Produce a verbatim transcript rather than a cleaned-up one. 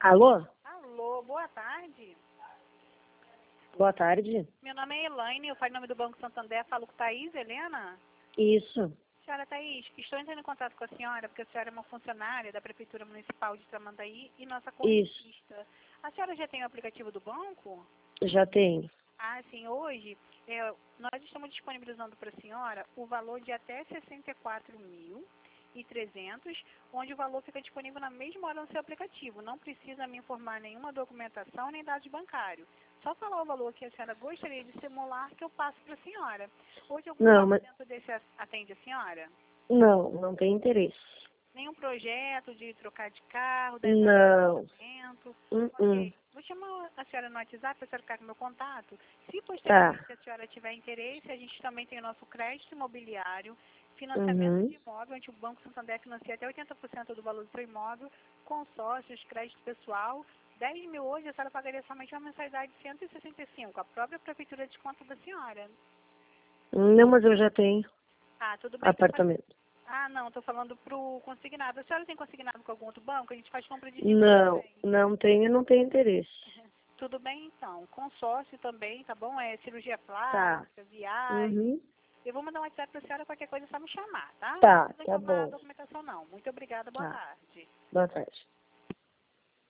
Alô? Alô, boa tarde. Boa tarde. Meu nome é Elaine, eu falo em nome do Banco Santander, falo com Thaís, Helena. Isso. Senhora Thaís, estou entrando em contato com a senhora porque a senhora é uma funcionária da Prefeitura Municipal de Tramandaí e nossa correntista. A senhora já tem o aplicativo do banco? Já tem. Ah, sim, hoje é, nós estamos disponibilizando para a senhora o valor de até sessenta e quatro mil e trezentos, onde o valor fica disponível na mesma hora no seu aplicativo. Não precisa me informar nenhuma documentação nem dados bancários. Só falar o valor que a senhora gostaria de simular que eu passo para a senhora. Hoje algum Não, mas... dentro desse atende a senhora? Não, não tem interesse. Nenhum projeto de trocar de carro, dez Não. anos de casamento? Uh -uh. Ok. Vou chamar a senhora no WhatsApp para a senhora ficar com meu contato. Se posteriormente Tá. a senhora tiver interesse, a gente também tem o nosso crédito imobiliário, financiamento Uhum. de imóvel, onde o Banco Santander financia até oitenta por cento do valor do seu imóvel, consórcios, crédito pessoal. dez mil hoje, a senhora pagaria somente uma mensalidade de cento e sessenta e cinco. A própria prefeitura desconta da senhora. Não, mas eu já tenho Ah, tudo bem. apartamento. Ah, não, estou falando pro consignado. A senhora tem consignado com algum outro banco? A gente faz compra de dívida Não, também. não tenho, não tenho interesse. Tudo bem, então. Consórcio também, tá bom? É cirurgia Tá. plástica, viagem. Uhum. Eu vou mandar um WhatsApp para a senhora, qualquer coisa é só me chamar, tá? Tá, Não precisa tá informar a bom. documentação, não. Muito obrigada, boa Tá. tarde. Boa tarde.